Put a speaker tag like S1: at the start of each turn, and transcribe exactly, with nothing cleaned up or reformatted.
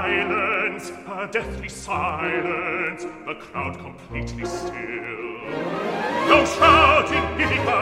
S1: silence, a deathly silence, the crowd completely still. No shouting, giving